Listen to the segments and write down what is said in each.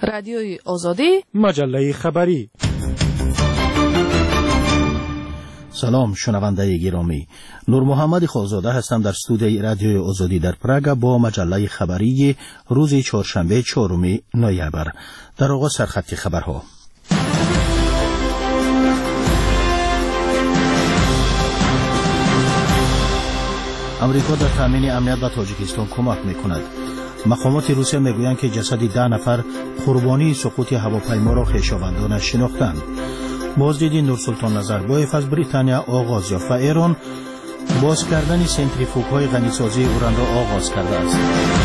رادیوی آزادی، مجله خبری. سلام شنونده گرامی، نور محمد خالزاده هستم در استودیوی رادیوی آزادی در پراگ با مجله خبری روز چهارشنبه 4 نوامبر. در آغاز سرخط خبرها. امریکا در تامین امنیت به تاجیکستان کمک میکند. مقامات روسیه میگویند که جسد 10 نفر قربانی سقوط هواپیما را خویشاوندانش شناختند. بازدید نورسلطان نظربایف از بریتانیا آغاز یافت و ایران باز کردن سنتریفوگ‌های غنیسازی اوران را آغاز کرده است.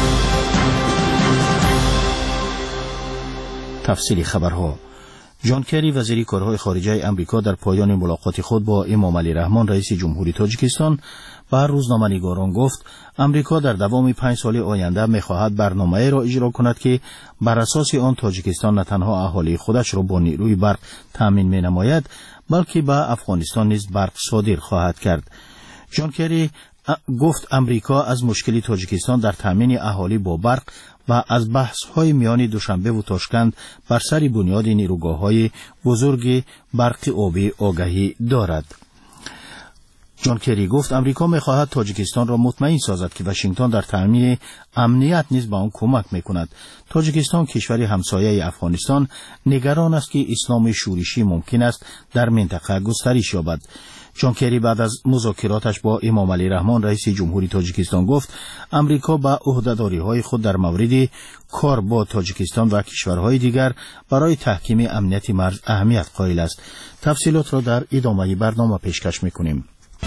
تفصیل خبرها. جان کری وزیر کارهای خارجه امریکا در پایان ملاقات خود با امام علی رحمان رئیس جمهوری تاجیکستان بر روزنامه‌نگاران گفت امریکا در دوام 5 سال آینده می‌خواهد برنامه‌ای را اجرا کند که بر اساس آن تاجیکستان نه تنها اهالی خودش را با نیروی برق تامین می‌نماید بلکه به افغانستان نیز برق صادر خواهد کرد. جان کری گفت امریکا از مشکل تاجیکستان در تامین اهالی با برق و از بحث‌های میان دوشنبه و تاشکند بر سر بنیاد نیروگاه‌های بزرگ برق آبی آگاهی دارد. جان کری گفت امریکا می‌خواهد تاجیکستان را مطمئن سازد که واشنگتن در تامین امنیت نیز به آن کمک می‌کند. تاجیکستان کشوری همسایه افغانستان نگران است که اسلام شورشی ممکن است در منطقه گسترش یابد. جان کری بعد از مذاکراتش با امام علی رحمان رئیس جمهوری تاجیکستان گفت امریکا به عهده‌داری‌های خود در مورد کار با تاجیکستان و کشورهای دیگر برای تحکیم امنیت مرز اهمیت قائل است. تفصیلات را در ادامه برنامه پیشکش می‌کنیم.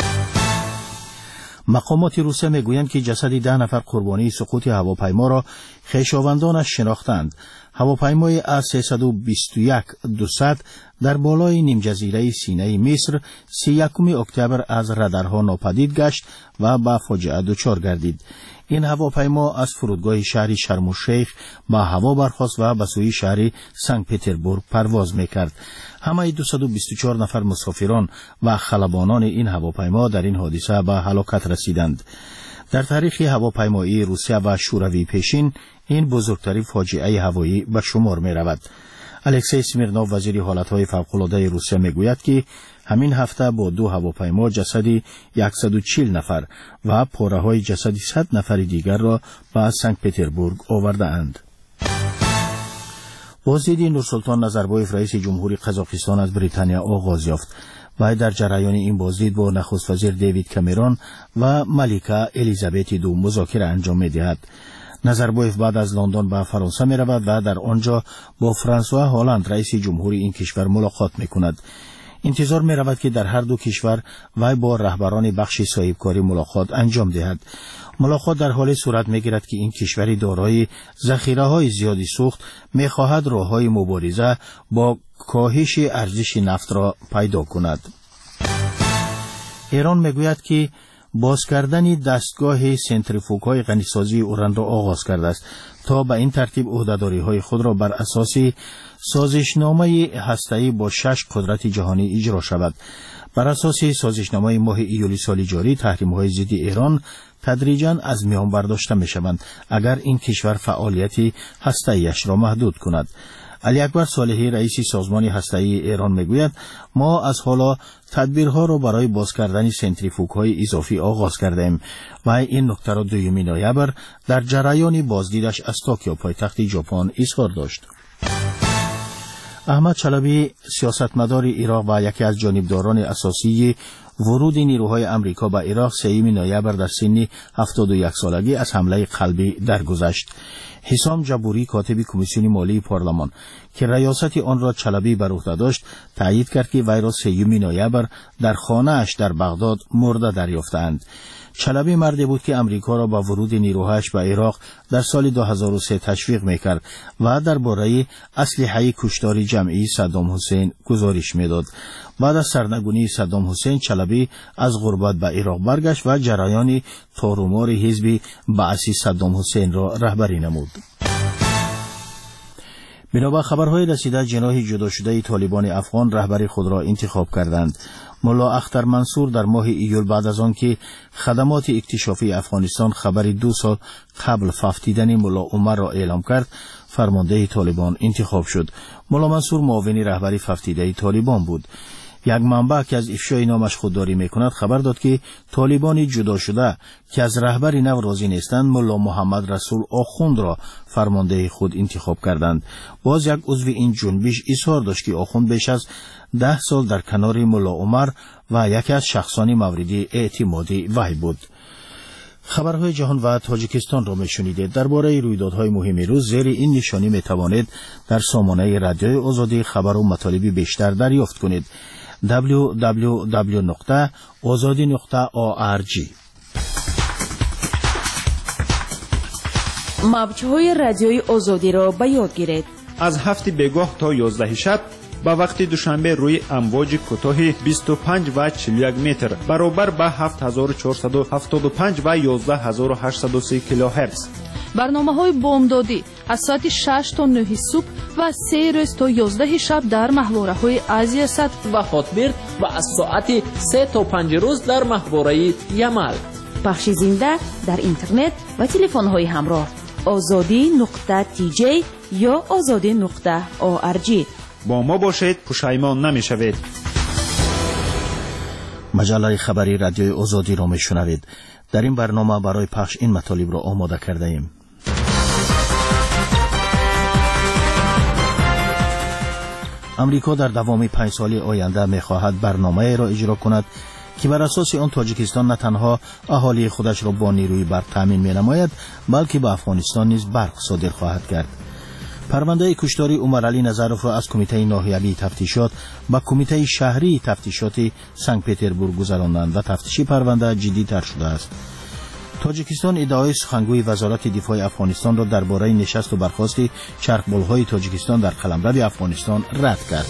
مقامات روسیه میگویند که جسد 10 نفر قربانی سقوط هواپیما را خویشاوندانش شناختند. هواپیمای A321-200 در بالای نیم جزیره سینای مصر 31 اکتبر از رادارها ناپدید گشت و به فاجعه دچار گردید. این هواپیما از فرودگاه شهر شرم الشیخ به هوا برخاست و به سوی شهر سنت پترزبورگ پرواز میکرد. همه 224 نفر مسافران و خلبانان این هواپیما در این حادثه به هلاکت رسیدند. در تاریخ هواپیمایی روسیه و شوروی پیشین این بزرگترین فاجعه هوایی به شمار می رود. الکسی سمیرنوف وزیر حالتهای فوق‌العاده روسیه می گوید که همین هفته با 2 هواپیما جسد 140 نفر و پاره‌های جسد 100 نفر دیگر را به سنت پترزبورگ آورده اند. بازدید نورسلطان نظربایف رئیس جمهوری قزاقستان از بریتانیا آغاز یافت. و در جریان این بازدید با نخست وزیر دیوید کامرون و ملکه الیزابت دو مذاکره انجام می‌دهد. نظربایف بعد از لندن به فرانسه می رود و در آنجا با فرانسوا هالند رئیس جمهوری این کشور ملاقات می کند. انتظار می رود که در هر دو کشور و با رهبران بخش صاحبکاری ملاقات انجام دهد. ملاقات در حال صورت می گیرد که این کشوری دارای ذخیره های زیادی سوخت می خواهد راههای مبارزه با کاهش ارزش نفت را پیدا کند. ایران می گوید که باز کردن دستگاه سنتریفوگ‌های غنیسازی اوران را آغاز کرده است تا به این ترتیب عهده‌داری‌های خود را بر اساس سازشنامه هسته‌ای با 6 قدرت جهانی اجرا شود. بر اساس سازشنامه ماه ایولی سال جاری تحریم‌های ضد ایران تدریجاً از میان برداشته می‌شوند اگر این کشور فعالیت هسته‌ایش را محدود کند. علی اکبر صالحی رئیس سازمان هسته‌ای ایران میگوید ما از حالا تدبیرها را برای باز کردن سنتریفوگ‌های اضافی آغاز کردیم و این نکته را 2 نوامبر در جریان بازدیدش از توکیو پایتخت ژاپن اظهار داشت. احمد چلبی سیاستمدار عراق و یکی از جانبداران اساسی ورود نیروهای امریکا به عراق 3 نوامبر در سن 71 سالگی از حمله قلبی درگذشت. حسام جبوری کاتب کمیسیون مالی پارلمان که ریاست آن را چلبی بر عهده داشت تایید کرد که وی را 3 نوامبر در خانه‌اش در بغداد مرده دریافتند. چلبی مردی بود که امریکا را با ورود نیروهایش به عراق در سال 2003 تشویق میکرد و درباره اسلحه کشتار جمعی صدام حسین گزارش میداد. بعد از سرنگونی صدام حسین چلبی از غربت به عراق برگشت و جریان تارومار حزب بعثی صدام حسین را رهبری نمود. بنابر خبرهای رسیده جناح جدا شده طالبان افغان رهبر خود را انتخاب کردند. ملا اختر منصور در ماه ایول بعد از آن که خدمات اکتشافی افغانستان خبری 2 سال قبل فافتیدن ملا عمر را اعلام کرد، فرمانده طالبان انتخاب شد. ملا منصور معاون رهبری فافتیده طالبان بود. یک منبع که از افشای نامش خودداری میکند خبر داد که طالبان جدا شده که از رهبری نو راضی نیستند ملا محمد رسول آخوند را فرمانده خود انتخاب کردند. باز یک عضو این جنبش اظهار داشت که آخوند بیش از 10 سال در کنار ملا عمر و یکی از شخصان مورد اعتمادی وی بود. خبرهای جهان و تاجیکستان را میشنیدید. درباره رویدادهای مهم روز زیر این نشانی میتوانید در سامانه رادیوی آزادی خبر و مطالب بیشتر دریافت کنید. www.azadi.org. موج‌های رادیوی آزادی را به یاد گیرید. از 7 بیگاه تا 11 شب با وقت دوشنبه روی امواج کوتاه 25 و 41 متر برابر با 7475 و 11830 کیلوهرتز. برنامه‌های بامدادی از ساعت 6 تا 9 صبح و 3 روز تا 11 شب در محوره‌های آسیا سد و هاتبرد و از ساعت 3 تا 5 روز در محوره یمل. پخش زنده در اینترنت و تلفن‌های همراه azadi.tj یا azadi.org. با ما باشید، پشیمان نمی‌شوید. مجله خبری رادیوی آزادی را میشنوید. در این برنامه برای پخش این مطالب را آماده کرده ایم. امریکا در دوام 5 سال آینده می‌خواهد برنامه‌ای را اجرا کند که بر اساس آن تاجیکستان نه تنها اهالی خودش را با نیروی برق تامین می‌نماید بلکه به افغانستان نیز برق صادر خواهد کرد. پرونده کشتاری عمر علی نظروف را از کمیته ناحیوی تفتیشات به کمیته شهری تفتیشات سنت پترزبورگ گذراندند و تفتیش پرونده جدی‌تر شده است. تاجیکستان ادعای سخنگوی وزارت دفاع افغانستان را درباره نشست و برخاست چرخبال‌های تاجیکستان در قلمرو افغانستان رد کرد.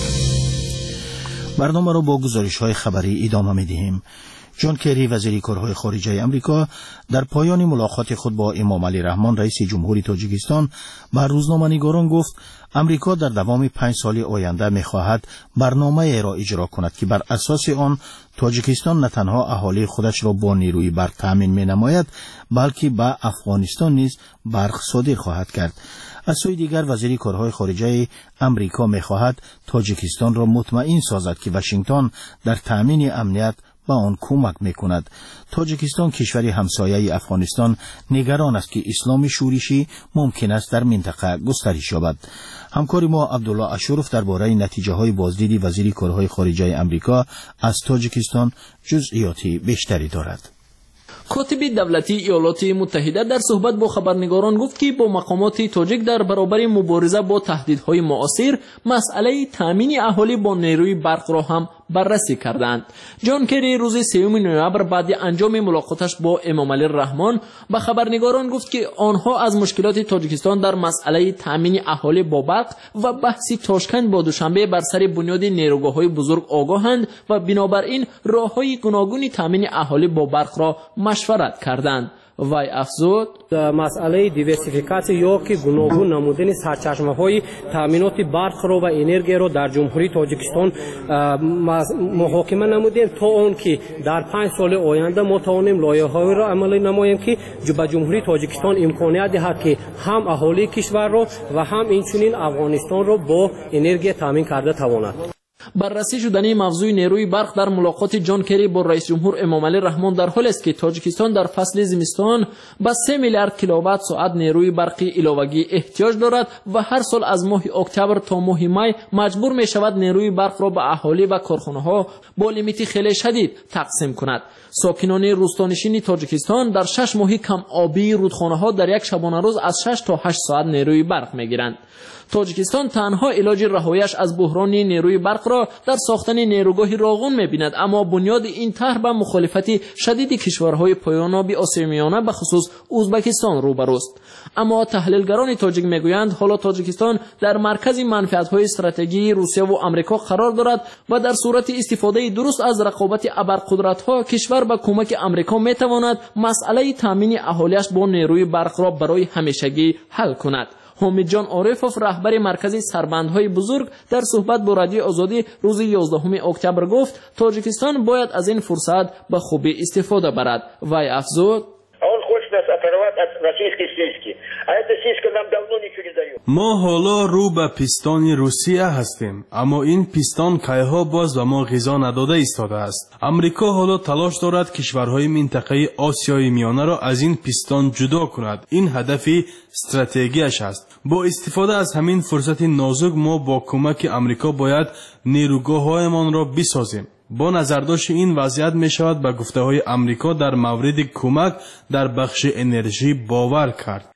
برنامه را با گزارش‌های خبری ادامه می‌دهیم. جان کری وزیر کارهای خارجه امریکا در پایان ملاقات خود با امام علی رحمان رئیس جمهوری تاجیکستان به روزنامه‌نگاران گفت امریکا در دوام 5 سال آینده می‌خواهد برنامه‌ای را اجرا کند که بر اساس آن تاجیکستان نه تنها اهالی خودش را با نیروی برق تامین می‌نماید بلکه به افغانستان نیز برق صادر خواهد کرد. از سوی دیگر وزیر کارهای خارجه امریکا می‌خواهد تاجیکستان را مطمئن سازد که واشنگتن در تامین امنیت با آن کمک میکند. تاجیکستان کشوری همسایه افغانستان نگران است که اسلام شورشی ممکن است در منطقه گسترش یابد. همکار ما عبدالله اشرف درباره نتیجه های بازدید وزیر کارهای خارجه امریکا از تاجیکستان جزئیاتی بیشتری دارد. کاتب دولتی ایالات متحده در صحبت با خبرنگاران گفت که با مقامات تاجیک در برابر مبارزه با تهدیدهای معاصر مسئله تامین اهالی با نیروی برق را هم بررسی کردند. جان کری روز 3 نوامبر بعد انجام ملاقاتش با امام علی رحمان به خبرنگاران گفت که آنها از مشکلات تاجیکستان در مسئله تامین اهالی با برق و بحث تاشکند با دوشنبه بر سر بنیاد نیروگاه‌های بزرگ آگاهند و بنابراین راه‌های گوناگون تامین اهالی با برق را مشورت کردند. وی افزود مسئله دیورسیفیکاسیون یا که گوناگون نمودن سرچشمه‌های تامینات برق را و انرژی را در جمهوری تاجیکستان محاکمه نمودیم تا اون که در 5 سال آینده ما توانیم لایحه‌های را عملی نماییم که به جمهوری تاجیکستان امکانیت دهد که هم اهالی کشور را و هم اینچنین افغانستان را با انرژی تامین کرده تواند. بررسی شدنی موضوع نیروی برق در ملاقات جان کری با رئیس جمهور امام علی رحمان در حالی است که تاجیکستان در فصل زمستان به 3 میلیارد کیلووات ساعت نیروی برقی علاوه‌ای احتیاج دارد و هر سال از ماه اکتبر تا ماه می مجبور می شود نیروی برق را به اهالی و کارخانه‌ها با لیمیت خیلی شدید تقسیم کند. ساکنان روستانشین تاجیکستان در 6 ماه کم آبی رودخانه‌ها در یک شبانه روز از 6 تا 8 ساعت نیروی برق می‌گیرند. تاجیکستان تنها علاج رهاییش از بحران نیروی برق را در ساختن نیروگاهی راغون می‌بیند، اما بنیاد این طرح به مخالفت شدید کشورهای پایان‌آب آسیای میانه به خصوص ازبکستان روبروست. اما تحلیلگران تاجیک میگویند حالا تاجیکستان در مرکز منفعت‌های استراتژیکی روسیه و آمریکا قرار دارد و در صورت استفاده درست از رقابت ابرقدرت‌ها کشور با کمک آمریکا می‌تواند مسئله تامین اهالیش با نیروی برق را برای همیشگی حل کند. حامد جان عارفوف رهبر مرکز سربندهای بزرگ در صحبت با رادیو آزادی روز 11 اکتبر گفت تاجیکستان باید از این فرصت به خوبی استفاده برد. وی افزود: ما حالا رو به پیستان روسیه هستیم، اما این پیستان کایها باز و ما غذا نداده ایستاده است. امریکا حالا تلاش دارد کشورهای منطقه آسیای میانه را از این پیستان جدا کند. این هدفی استراتژیش است. با استفاده از همین فرصت نازک ما با کمک امریکا باید نیروگاه‌هایمان را بسازیم. با نظرداشت این وضعیت می شود به گفته های امریکا در مورد کمک در بخش انرژی باور کرد.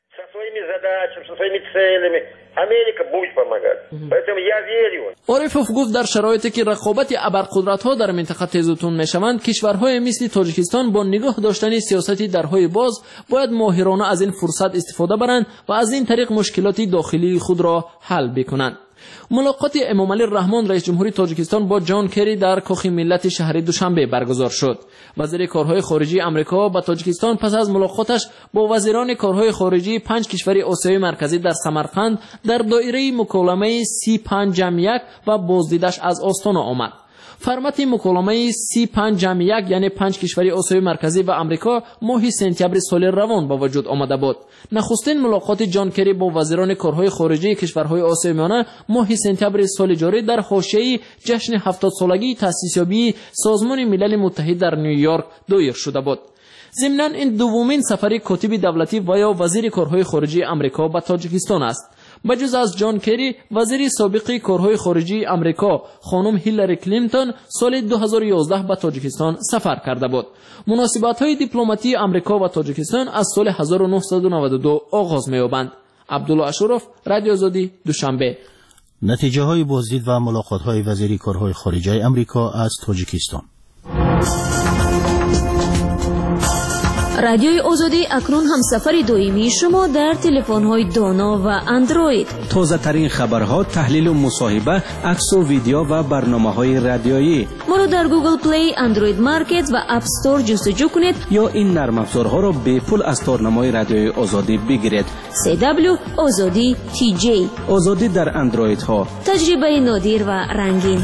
عارفوف گفت در شرایطی که رقابت ابرقدرت‌ها در منطقه تیزتون می‌شوند، کشورهای مثل تاجیکستان با نگاه داشتن سیاستی درهای باز باید ماهرانه از این فرصت استفاده برند و از این طریق مشکلات داخلی خود را حل بکنند. ملاقات امامعلی رحمان رئیس جمهوری تاجیکستان با جان کری در کاخ ملت شهر دوشنبه برگزار شد. وزیر کارهای خارجی آمریکا با تاجیکستان پس از ملاقاتش با وزیران کارهای خارجی 5 کشور آسیای مرکزی در سمرقند در دایره مکالمه 35+1 و بازدیدش از آستانه آمد. فرمت مکالمه 35+1 یعنی 5 کشور آسیای مرکزی و آمریکا ماه سپتامبر سال روان با وجود آمده بود. نخستین ملاقات جان کری با وزیران کارهای خارجی کشورهای آسیای میانه ماه سپتامبر سال جاری در حاشیه جشن 70 سالگی تأسیسیابی سازمان ملل متحد در نیویورک دایر شده بود. ضمناً این دومین سفر کاتب دولتی و یا وزیر کارهای خارجی آمریکا به تاجیکستان است. بجز از جان کری، وزیر سابق کارهای خارجی آمریکا خانم هیلاری کلینتون سال 2011 به تاجیکستان سفر کرده بود. مناسبت‌های دیپلماتی آمریکا و تاجیکستان از سال 1992 آغاز می‌یابند. عبدالله اشرف، رادیو آزادی، دوشنبه. نتیجه های بازدید و ملاقات های وزیر کارهای خارجه آمریکا از تاجیکستان. رادیوی آزادی اکنون هم سفر دائمی شما در تلفن‌های دانا و اندروید. تازه ترین خبرها، تحلیل و مصاحبه، عکس و ویدیو و برنامه‌های رادیویی. ما رو در گوگل پلی، اندروید مارکت و اپ استور جستجو کنید یا این نرم افزارها را به پول از تارنمای رادیوی آزادی بگیرید. CW آزادی TJ. آزادی در اندروید ها. تجربه نادر و رنگین.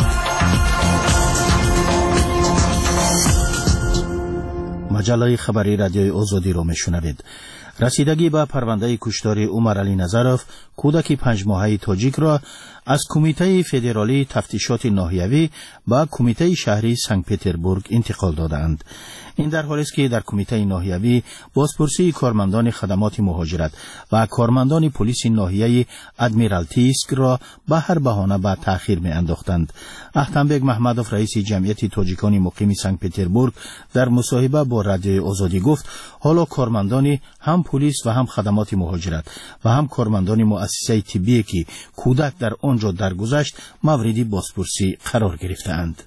مجله خبری رادیوی آزادی را میشنوید. رسیدگی به پرونده کشتار عمر علی نظروف کودک 5 ماهه تاجیک را از کمیته فدرالی تفتیشات ناحیوی به کمیته شهری سنت پترزبورگ انتقال دادند. این در حالی است که در کمیته ناحیوی بازپرسی کارمندان خدمات مهاجرت و کارمندان پلیس ناحیه ادمیرالتیسک را به هر بهانه به تأخیر می انداختند. احتمبگ محمدوف رئیس جمعیت تاجیکان مقیم سنت پترزبورگ در مصاحبه با رادیوی آزادی گفت حالا کارمندان هم پلیس و هم خدمات مهاجرت و هم کارمندان مؤسسه طبی که کودک در آنجا درگذشت موردی بازپرسی قرار گرفتند.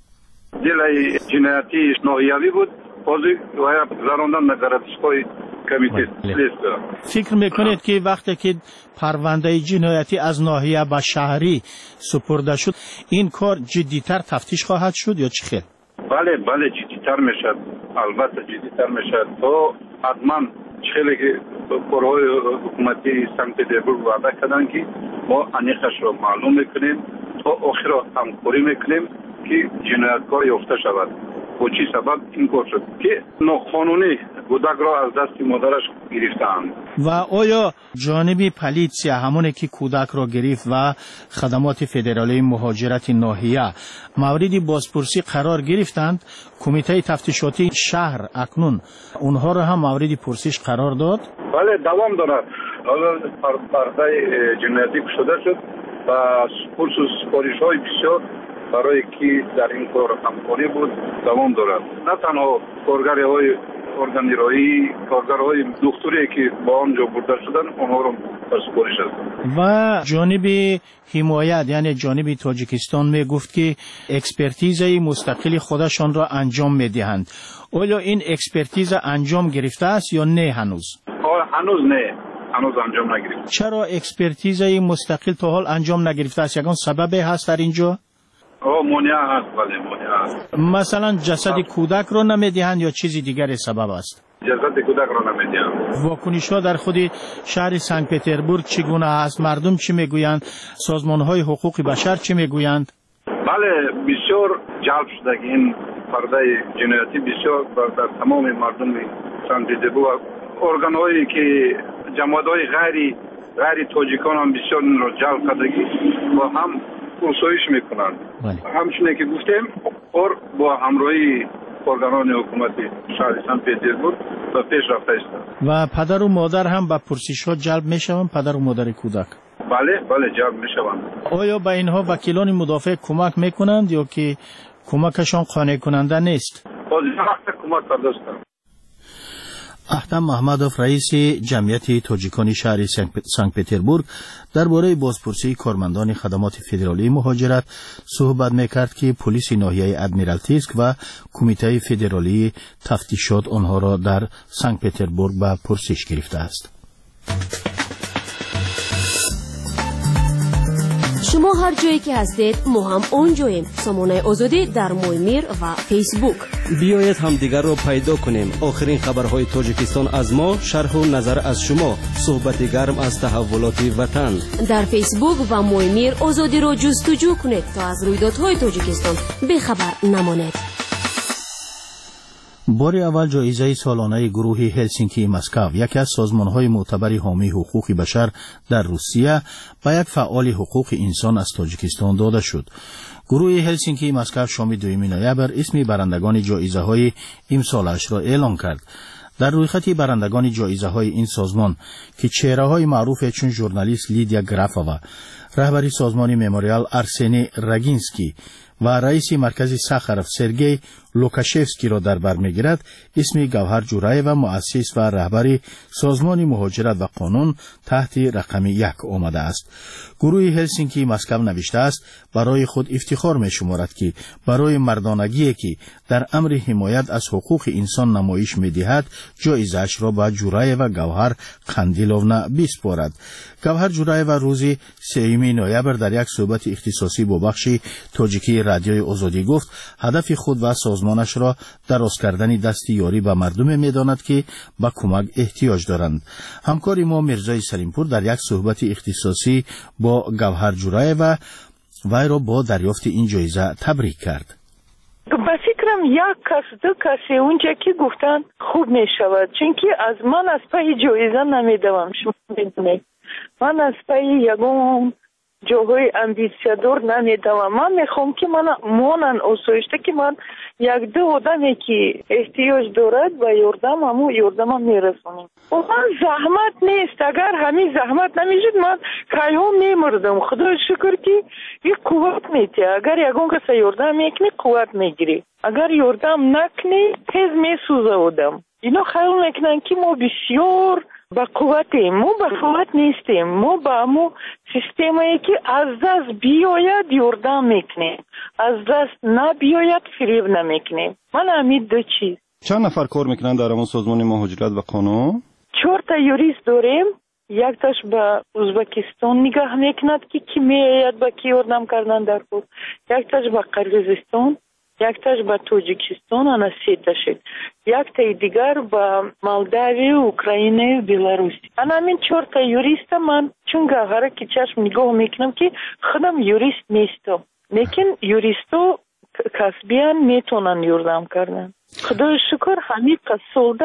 دلای جنایتی ناحیوی بود، بازی و زاروندن نگرفتش‌های کمیته لیست. فکر میکنید که وقتی که پرونده جنایتی از ناحیه به شهری سپرده شد این کار جدیتر تفتیش خواهد شد یا چه خیلی؟ بله جدیتر میشد، البته جدیتر میشد. تو حتما خیلی که کارهای حکومتی سنت پترزبورگ وعده کردن که ما انیخش رو معلوم میکنیم تا آخر همکاری میکنیم که جنایتکار یافته شود. و چی سبب این کار شد که ناقانونی کودک را از دست مادرش گرفتند. و آیا جانب پلیسیا همونه که کودک را گرفت و خدمات فدرالی مهاجرت ناحیه موردی بازپرسی قرار گرفتند؟ کمیته تفتیشاتی شهر اکنون اونها را هم موردی پرسش قرار داد؟ بله دوام دارد. حالا پرونده جنایتی شده شد و سپارش‌های بسیار برای که در این کار همکاری بود دوام دارد. نه تنها کارگرهای ارگانیرایی، کارگرهای دکتری که با آنجا برده شدن اونها را سپارش است. و جانب حمایت یعنی جانب تاجیکستان می گفت که اکسپرتیزه مستقل خودشان را انجام می دهند. آیا این اکسپرتیز انجام گرفته است یا نه هنوز؟ هنوز نه. هنوز انجام نگرفته. چرا اکسپرتیزه مستقل تا حال انجام نگرفته است؟ یگان سببی هست در اینجا؟ مانع هست. بله مانع هست. مثلا جسد کودک رو نمیدهند یا چیزی دیگر سبب است؟ اجازه کودک را نمیدیم. واکنش‌ها در خود شهر سنت پتربورگ چگونه است؟ مردم چی میگویند؟ سازمان‌های حقوق بشر چی میگویند؟ بله، بسیار جلب شده که این پرده جنایتی بسیار در تمام مردم سنت پتربورگ، ارگان‌هایی که جماعت‌های غیر تاجیکان هم بسیار این را جلب کردگی با هم پرسایش میکنند. همچنین که گفتیم با همراهی ارگانان حکومتی شهر سنت پتربورگ و پیش رفته است. و پدر و مادر هم به پرسش‌ها جلب میشوند؟ پدر و مادر کودک؟ بله جلب میشوند. آیا به اینها وکیلان مدافع کمک میکنند یا که کمکشان قانع کننده نیست؟ از این وقت کمک کرده است. احتم محمدوف رئیس جمعیت تاجیکان شهر سنت پتربورگ درباره بازپرسی کارمندان خدمات فدرالی مهاجرت صحبت میکرد که پلیس ناحیه ادمیرالتیسک و کمیته فدرالی تفتیشات آنها را در سنت پتربورگ به پرسش گرفته است. شما هر جایی که هستید ما هم اون جاییم. سامانه آزادی در مویمیر و فیسبوک. بیایید همدیگر را پیدا کنیم. آخرین خبرهای تاجیکستان از ما، شرح و نظر از شما، صحبت گرم از تحولات وطن. در فیسبوک و مویمیر آزادی را جستجو کنید تا از رویدادهای تاجیکستان بیخبر نمانید. بار اول جایزه سالانه گروه هلسینکی مسکو، یکی از سازمان‌های معتبر حامی حقوق بشر در روسیه، به یک فعال حقوق انسان از تاجیکستان داده شد. گروه هلسینکی مسکو شام 2 نوامبر اسم برندگان جایزه‌های امسالش را اعلام کرد. در رویخط برندگان جایزه‌های این سازمان که چهره‌های معروف چون ژورنالیست لیدیا گرافووا، رهبری سازمان مموریال ارسنی راگینسکی و رئیس مرکز ساخاروف سرگئی لوکاشفسکی را در بر می‌گیرد، اسم گوهر جورایو مؤسس و رهبری سازمان مهاجرت و قانون تحت رقم 1 آمده است. گروه هلسینکی مسکو نوشته است برای خود افتخار می‌شمارد که برای مردانگی که در امر حمایت از حقوق انسان نمایش می‌دهد جایزه‌اش را به جورایو و گوهر قندیلونا بسپارد. گوهر جورایو روز 3 نوامبر در یک صحبت اختصاصی با بخش تاجیکی رادیوی آزادی گفت هدف خود و سازمانش را دراز کردن دست یاری به مردم می‌داند که به کمک احتیاج دارند. همکار ما مرزای سلیمپور در یک صحبت اختصاصی با گوهر جورایو وی را با دریافت این جایزه تبریک کرد. با فکرم یک کس دو کسی اونجا که گفتن خوب می شود، چون که از من از پای جایزه نمیدوم. شما میدونید من از پای یگون جاهای امبیسیادور نمیدوم. من میخوام که من مانن آسایشته که من یک دو آدمی که احتیاج دارد و یاردم همو یاردم میرسونیم. و من زحمت نیست، اگر همین زحمت نمیشد من کایها میمردم. خدا شکر که یک قوت میده. اگر یگون کسی یاردم میکنی قوت میگیری، اگر یاردم نکنی تیز میسوزه آدم. اینا خیال میکنن که ما بسیار با قوتیم. ما با قوت نیستیم. ما با همو سیستمی که از دست بیاید یاردم میکنیم، از دست نبیاید فریب نمیکنیم. من همین دو چیز. چند نفر کار میکنن در همون سازمان مهاجرت و قانون؟ 4 تا یوریست داریم. یک تاش به ازبکستان نگاه میکند که کی میاید با کی یاردم کردن در خود، یک تاش به قرقیزستان، یک تاش به تاجیکستان، انا 3 تاشید، یک تا دیگر به مولداوی، اوکراین و بلاروس. انا همین 4 تا یوریست من چون گوهره که چشم نگاه میکنم که خودم یوریست نیستم، لیکن یوریستو کسبیان میتونن یاردم کردن. خدای شکر همین قصولده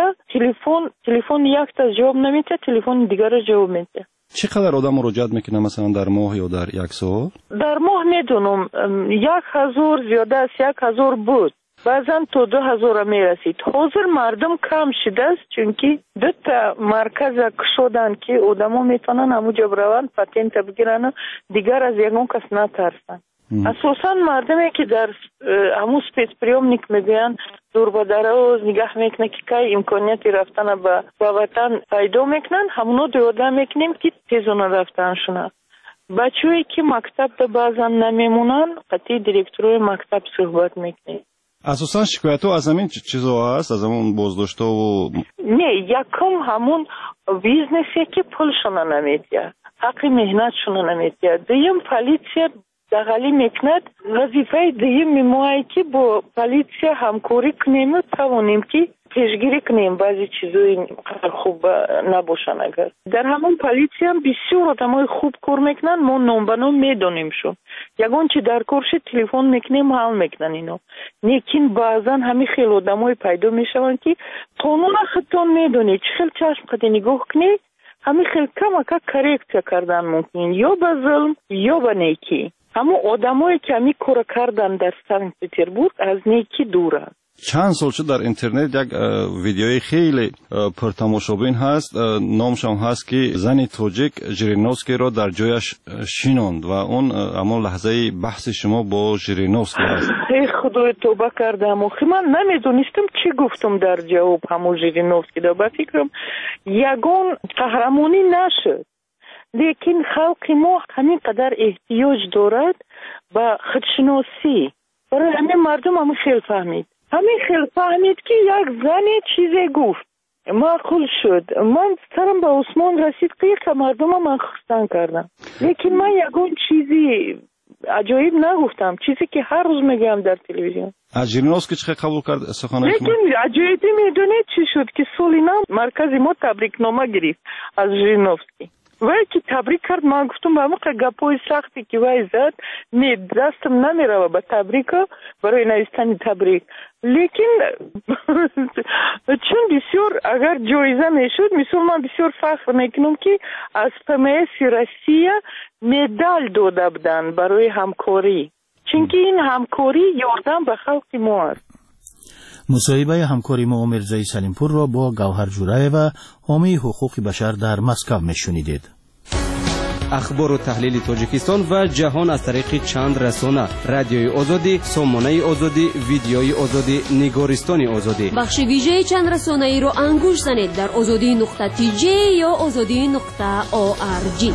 تلفن یک تا جواب نمیده، تلفن دیگر جواب میده. چقدر آدم مراجعت میکنه مثلا در ماه یا در یک سال؟ در ماه میدونم 1000 زیاده از 1000 بود، بعضا تا 2000 میرسید. حاضر مردم کم شده است چون که 2 تا مرکز شدن که آدما میتونن همونجا برون پاتنت بگیرن، دیگر از یگان کس نترسن. اساسا مردمی که در همون سپیس پریومنیک میگن دور با دراز نگاه میکنه که که امکانیتی رفتن به وطن پیدا میکنن، همونو دیاده میکنیم که تیزونه رفتن شونه. بچه‌ای که مکتب دا بعضا نمیمونن قطعی دیرکتروی مکتب صحبت میکنیم. اساسا شکایت ها از همین چیزا هست، از همون بازداشت ها و نه، یکم همون بیزنسی که پولشونه نمیده، حق مهنتشونه نمیده. دویم پلیسیا داخلی میکند. وظیفه دویم میمونه که با پلیسیا همکاری کنیم و توانیم که پیشگیری کنیم بعضی چیزایی خوب نباشن. اگر در همون پلیسی هم بسیار آدمای خوب کار میکنن، ما نام به نام میدانیمشون. یگان چی در کارش تلفن میکنیم حل میکنن اینا. لیکن بعضا همین خیلی آدمای پیدا میشون که قانون خودتون میدونی، چه خیلی چشم خودی نگاه کنی، همین خیلی کم کرکت کردن ممکن یا به ظلم یا به نیکی. اما آدمایی که همین کار کردن در سنت پتربورگ از نیکی دورن. چند سال شد در اینترنت یک ویدیوی خیلی پرتماشابین هست، نامش هم هست که زن تاجیک ژیرینوفسکی را در جایش شیناند و اون اما لحظه بحث شما با ژیرینوفسکی هست. ای خدای توبه کردم، من نمیدونستم چی گفتم در جواب همون ژیرینوفسکی. با فکرم یگان قهرمانی نشد، لیکن خلق ما همین قدر احتیاج دارد به خودشناسی. برای همه مردم همین خیلی فهمید که یک زن چیزی گفت معقول شد. من سرم به عثمان رسید که مردم من خستن کردم، لیکن من یکون چیزی عجایب نگفتم، چیزی که هر روز میگم در تلویزیون. از ژیرینوفسکی چه قبول کرد سخنان شما؟ لیکن عجایبی میدونید چی شد که سولینا مرکز ما تبریکنامه گرفت از ژیرینوفسکی. وای که تبریک کرد، من گفتم با موقع گپای سختی که وای زد دستم نمیره به تبریک برای نوشتن تبریک. لیکن چون بسیار اگر جایزه میشد، مثلا من بسیار فخر میکنم که از پمس روسیه مدال داده بودن برای همکاری، چون که این همکاری یاردن به خلق ما است. مصاحبه همکاری ما میرزای سلیمپور را با گوهر جورای و حامی حقوق بشر در مسکو میشنیدید. اخبار و تحلیل تاجیکستان و جهان از طریق چند رسانه: رادیوی آزادی، سامانه آزادی، ویدیوی آزادی، نگارستان آزادی. بخش ویژه چند رسانه ای رو انگوش زنید در azadi.tj یا azadi.org.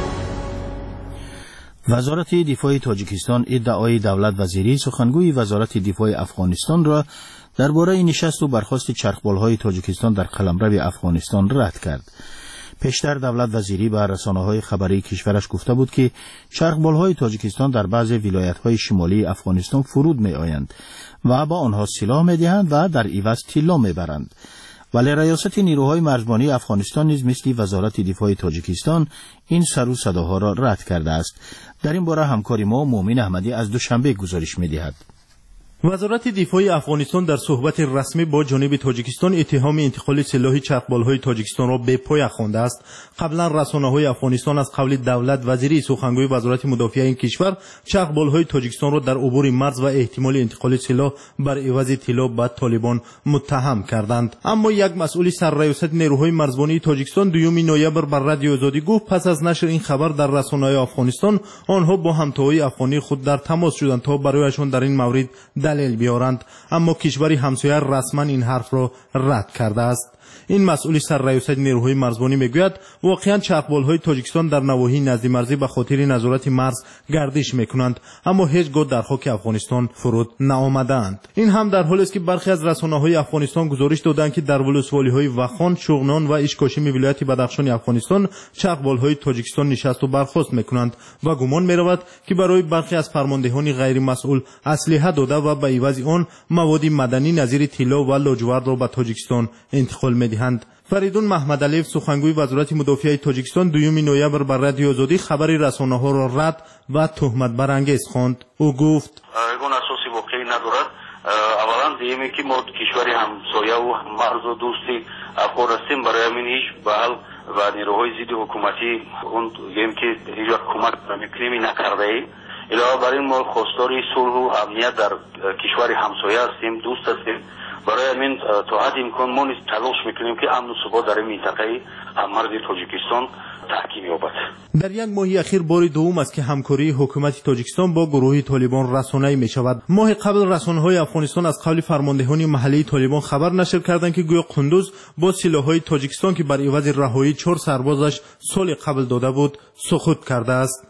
وزارت دفاع تاجیکستان ادعای دولت وزیری سخنگوی وزارت دفاع افغانستان را درباره نشست و برخاست چرخبال‌های تاجیکستان در قلمرو افغانستان رد کرد. پیشتر دولت وزیری به رسانه‌های خبری کشورش گفته بود که چرخبال‌های تاجیکستان در بعض ولایت‌های شمالی افغانستان فرود می‌آیند و با آنها سلاح می‌دهند و در عوض طلا می‌برند. ولی ریاست نیروهای مرزبانی افغانستان نیز مثل وزارت دفاع تاجیکستان این سر و صداها را رد کرده است. در این باره همکاری ما مومن احمدی از دوشنبه گزارش می‌دهد. وزارت دفاع افغانستان در صحبت رسمی با جانب تاجیکستان اتهام انتقال سلاح چرخبال‌های تاجیکستان را به پای خوانده است. قبلا رسانه‌های افغانستان از قول دولت وزیری سخنگوی وزارت مدافع این کشور چرخبال‌های تاجیکستان را در عبور مرز و احتمال انتقال سلاح بر عوض طلا به طالبان متهم کردند. اما یک مسئول سرریاست نیروهای مرزبانی تاجیکستان دوم نوامبر بر رادیو آزادی گفت پس از نشر این خبر در رسانه‌های افغانستان آنها با همتاهای افغانی خود در تماس شدند تا برایشان در این مورد دلیل بیارند، اما کشوری همسایه رسما این حرف را رد کرده است. این مسئول سرریاست نیروهای مرزبانی میگوید واقعا چرخبال‌های تاجیکستان در نواحی نزد مرزی به خاطر نظارت مرز گردش میکنند، اما هیچگاه در خاک افغانستان فرود نآمدند. این هم در حالی است که برخی از رسانه‌های افغانستان گزارش دادند که در ولسوالی‌های وخان، شغنان و اشکاشم ولایت بدخشان افغانستان چرخبال‌های تاجیکستان نشست و برخاست میکنند و گمان می‌رود که برای برخی از فرماندهان غیر مسئول اسلحه داده و به عوض آن مواد مدنی نظیر طلا و لاجورد را به تاجیکستان انتقال می‌دهند. فریدون محمدعلی سخنگوی وزارت مدافع تاجیکستان دوم نوامبر بر رادیو آزادی خبر رسانه‌ها را رد و تهمت برانگیز خواند. او گفت اون اساسی واقعی ندارد. اولا دیگه که ما کشوری همسایه و مرز و دوستی افغان هستیم، برای همین هیچ بحال و نیروهای ضد حکومتی اون گیم که هیچ حکومت میکنیم نکرده ای. علاوه بر این ما خواستار صلح و امنیت در کشور همسایه هستیم، دوست هستیم. برای همین تا حد امکان ما نیز تلاش میکنیم که امن و ثبات در این منطقه مرز تاجیکستان تحکیم یابد. در یک ماه اخیر بار دوم است که همکاری حکومت تاجیکستان با گروه طالبان رسانه‌ای می شود. ماه قبل رسانه‌های افغانستان از قول فرماندهان محلی طالبان خبر نشر کردند که گویا قندوز با سلاح‌های تاجیکستان که بر عوض رهایی 4 سربازش سال قبل داده بود سقوط کرده است.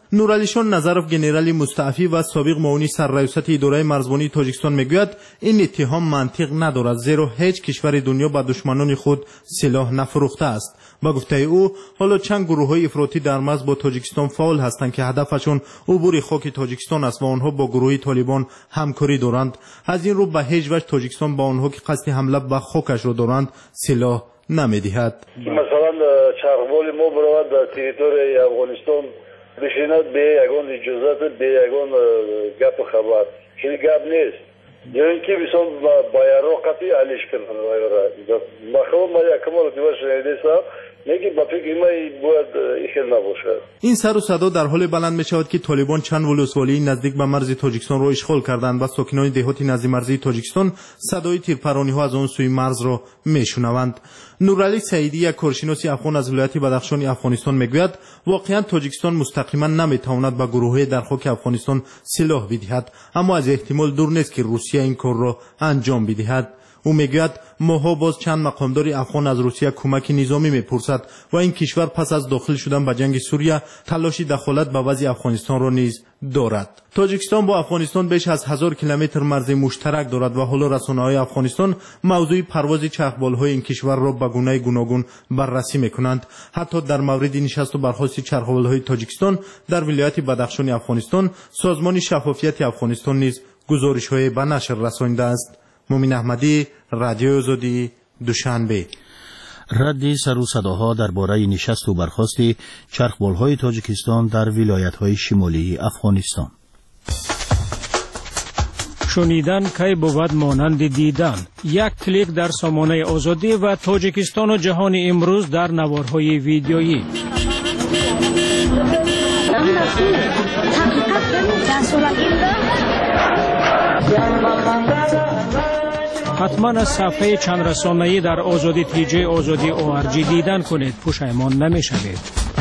نورعلیشان نظرов گنرالی مستعفی و سابق معاون سررئیست اداره مرزبانی تاجیکستان میگوید این اتهام منطق ندارد، زیرا هیچ کشور دنیا به دشمنان خود سلاح نفروخته است. با گفته او حالا چند گروه‌های افراطی در مرز با تاجیکستان فعال هستند که هدفشون عبور خاک تاجیکستان است و آنها با گروه طالبان همکاری دارند. از این رو به هیچ وجه تاجیکستان با آنها که قصد حمله به خاکش را دارند سلاح نمیدهد. مثلا چرخبال ما برود در تریتوری افغانستان بشیند به یگان اجازت به یگان گپ و خبر این گپ نیست. یا اینکه بسیار با یراقتی علیش کردن مخوام ما یکم رو دیوار شنیده سا میگه با فکر ایمایی باید ایخیل نباشد. این سر و صدا در حال بلند می شود که طالبان چند ولسوالی نزدیک به مرز تاجیکستان را اشغال کردند و ساکنان دهاتی نزدیک مرزی تاجیکستان صدای تیرپرانی ها از آن سوی مرز را می شنوند. نورعلی سعیدی یک کارشناس افغان از ولایت بدخشان افغانستان میگوید واقعا تاجیکستان مستقیما نمیتواند به گروه‌های در خاک افغانستان سلاح بدهد، اما از احتمال دور نیست که روسیه این کار را انجام بدهد. او میگوید ماها باز چند مقامدار افغان از روسیه کمک نظامی میپرسد و این کشور پس از داخل شدن به جنگ سوریه تلاشی دخالت به وضع افغانستان را نیز دارد. تاجیکستان با افغانستان بیش از 1000 کیلومتر مرز مشترک دارد و حالا رسانه‌های افغانستان موضوع پرواز چرخبال‌های این کشور را به گونه گوناگون بررسی میکنند. حتی در مورد نشست و برخاست چرخبال‌های تاجیکستان در ولایت بدخشان افغانستان سازمان شفافیت افغانستان نیز گزارش‌های به نشر رسانیده است. مومن احمدی، رادیو آزادی، دوشنبه. رد سر و صداها درباره نشست و برخاست چرخبال‌های تاجیکستان در ولایت‌های شمالی افغانستان. شنیدن کی بود مانند دیدن. یک کلیک در سامانه آزادی و تاجیکستان و جهان امروز در نوارهای ویدیویی. حتما از صفحه چند رسانه‌ای در آزادی TJ آزادی ORG دیدن کنید، پشیمان نمی‌شوید.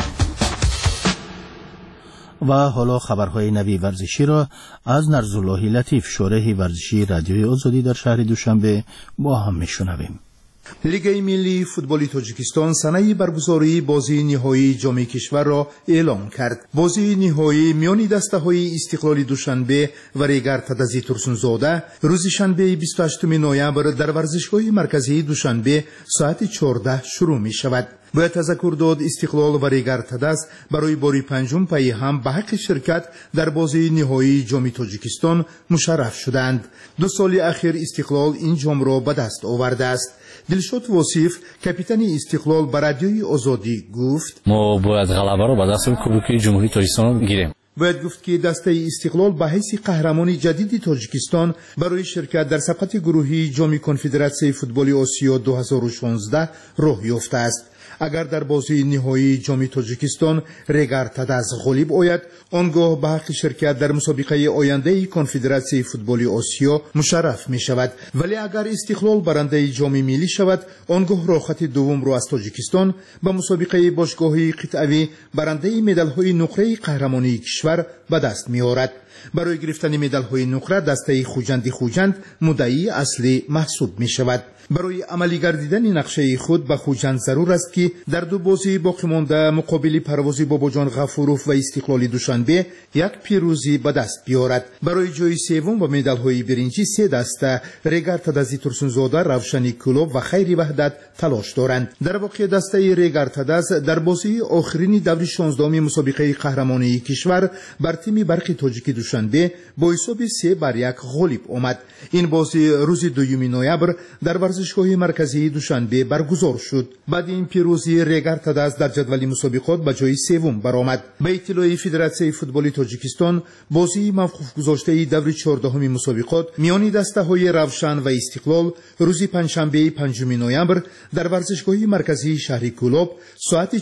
و حالا خبرهای نوی ورزشی را از نرزالله لطیف، شارح ورزشی رادیوی آزادی در شهر دوشنبه با هم میشنویم. لیگ ملی فوتبال تاجیکستان سنه برگزاری بازی نهایی جام کشور را اعلام کرد. بازی نهایی میان دسته‌های استقلال دوشنبه و ریگر تدزی ترسونزاده روز شنبه 28 نوامبر در ورزشگاه مرکزی دوشنبه ساعت 14 شروع می شود. باید تذکر داد استقلال و ریگر تدز برای باری پنجم پی هم به حق شرکت در بازی نهایی جام تاجیکستان مشرف شدند. 2 سال اخیر استقلال این جام را به دست آورده است. دلشاد واصف کاپیتان استقلال به رادیوی آزادی گفت ما باید غلبه را به دست کوبک جمهوری تاجیکستان گیریم. باید گفت که دسته استقلال به حیث قهرمان جدید تاجیکستان برای شرکت در سبقت گروهی جام کنفدراسیون فوتبال آسیا 2016 راه یافته است. اگر در بازی نهایی جام تاجیکستان ریگر تدز غالب آید، آنگاه به حق شرکت در مسابقه آینده کنفدراسیون فوتبال آسیا مشرف می شود. ولی اگر استقلال برنده جام ملی شود، آنگاه راه خط دوم را از تاجیکستان به مسابقه باشگاهی قطعی برنده مدال‌های نقره قهرمانی کشور به دست می آورد. برای گرفتن مدال‌های نقره دسته خوجند مدعی اصلی محسوب می شود. برای عملی گردیدن نقشه خود به خوجند ضرور است که در 2 بازی باقی مانده مقابل پرواز باباجان غفوروف و استقلال دوشنبه یک پیروزی به دست بیارد. برای جای سوم و مدال‌های برنجی 3 دسته ریگر تدزی ترسونزاده، روشنی کلوب و خیر وحدت تلاش دارند. در واقع دسته ریگر تدز در بازی آخرین دور 16 مسابقه قهرمانی کشور بر تیم برق تاجیک دوشنبه با حساب 3-1 غالب آمد. این بازی روز 2 نوامبر در ورزشگاه مرکزی دوشنبه برگزار شد. بعد این پیروزی ریگر تدز در جدول مسابقات به جای سوم برآمد. به اطلاع فدراسیون فوتبال تاجیکستان، بازی موقوف گذاشته دور 14 مسابقات میان دسته‌های روشن و استقلال روز پنجشنبه 5 نوامبر در ورزشگاه مرکزی شهر کلوب ساعت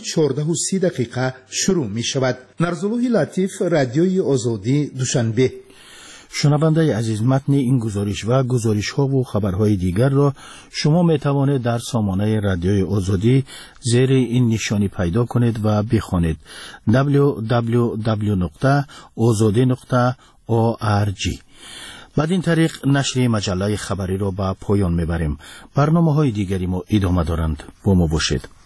14:30 شروع می شود. نرزالله لطیف، رادیوی آزادی، دوشنبه. شنونده عزیز، متن این گزارش و گزارش‌ها و خبرهای دیگر را شما می‌توانید در سامانه رادیوی آزادی زیر این نشانی پیدا کنید و بخوانید: www.azadi.org. بعد این طریق نشر مجله خبری را به پایان می‌بریم. برنامه‌های دیگری ما ادامه دارند. با ما باشید.